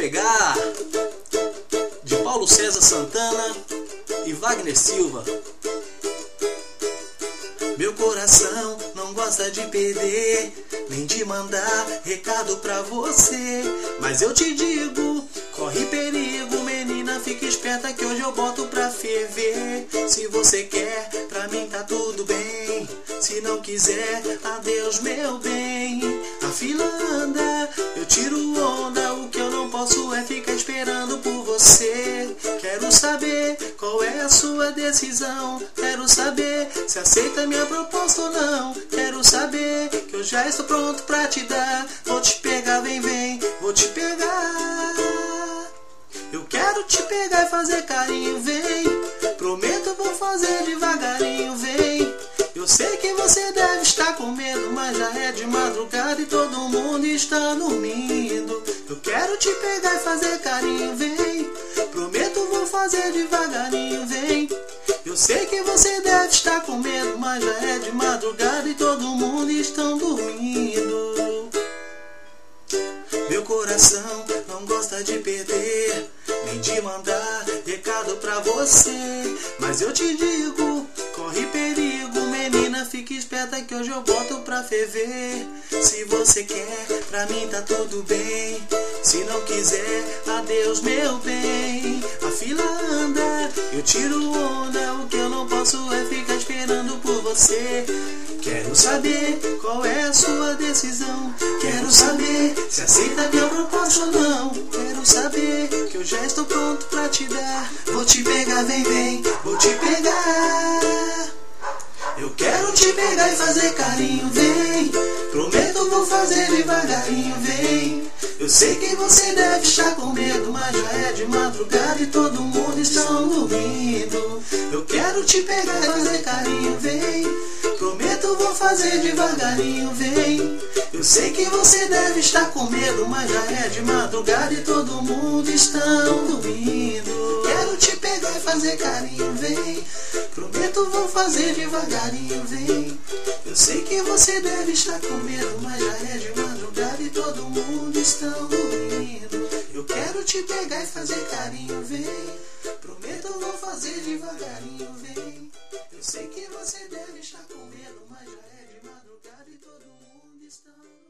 pegar, de Paulo César Santana e Wagner Silva. Meu coração não gosta de perder, nem de mandar recado pra você, mas eu te digo, corre perigo, menina, fica esperta que hoje eu boto pra ferver. Se você quer, pra mim tá tudo bem, se não quiser, adeus meu bem. A fila anda, eu tiro onda, o que eu não posso é ficar esperando por você. Quero saber qual é a sua decisão, quero saber se aceita minha proposta ou não. Quero saber que eu já estou pronto pra te dar. Vou te pegar, vem, vem, vou te pegar. Eu quero te pegar e fazer carinho, vem. Prometo, vou fazer devagarinho, vem. Eu sei que você deve estar com medo, mas já é de madrugada e todo mundo está dormindo. Eu quero te pegar e fazer carinho, vem. Prometo, vou fazer devagarinho, vem. Eu sei que você deve estar com medo, mas já é de madrugada e todo mundo está dormindo. Meu coração não gosta de perder, nem de mandar recado pra você, mas eu te digo, corre perigo, menina, fique esperta que hoje eu boto pra ferver. Se você quer, pra mim tá tudo bem, se não quiser, adeus meu bem. A fila anda, eu tiro onda, o que eu não posso é ficar esperando por você. Quero saber qual é a sua decisão, quero saber se aceita minha proposta ou não. Quero saber que eu já estou pronto pra te dar. Vou te pegar, vem, vem, vou te pegar. Eu quero te pegar e fazer carinho, vem. Prometo, vou fazer devagarinho, vem. Eu sei que você deve estar com medo, mas já é de madrugada e todo mundo está dormindo. Eu quero te pegar e fazer carinho, vem. Prometo, vou fazer devagarinho, vem. Eu sei que você deve estar com medo, mas já é de madrugada e todo mundo está dormindo. Quero te pegar e fazer carinho, vem. Prometo, vou fazer devagarinho, vem. Eu sei que você deve estar com medo, mas já é de madrugada e todo mundo está dormindo. Eu quero te pegar e fazer carinho, vem. Prometo, vou fazer devagarinho, vem. Eu sei que você deve estar com medo, mas já é de madrugada e todo mundo está dormindo.